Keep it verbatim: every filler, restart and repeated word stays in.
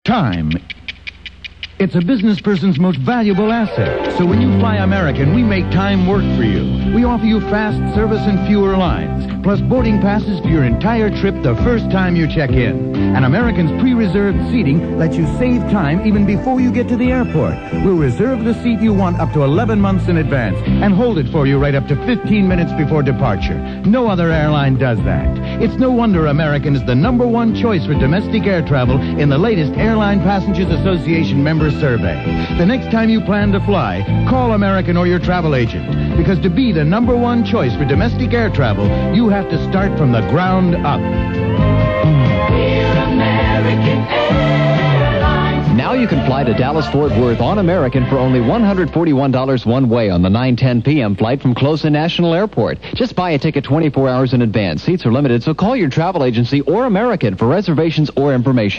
Time. It's a business person's most valuable asset. So when you fly American, we make time work for you. We offer you fast service and fewer lines, plus boarding passes for your entire trip the first time you check in. And American's pre-reserved seating lets you save time even before you get to the airport. We'll reserve the seat you want up to eleven months in advance and hold it for you right up to fifteen minutes before departure. No other airline does that. It's no wonder American is the number one choice for domestic air travel in the latest Airline Passengers Association member survey. The next time you plan to fly, call American or your travel agent. Because to be the number one choice for domestic air travel, you have to start from the ground up. We're American Airlines. Now you can fly to Dallas-Fort Worth on American for only one hundred forty-one dollars one way on the nine ten p.m. flight from Close National Airport. Just buy a ticket twenty-four hours in advance. Seats are limited, so call your travel agency or American for reservations or information.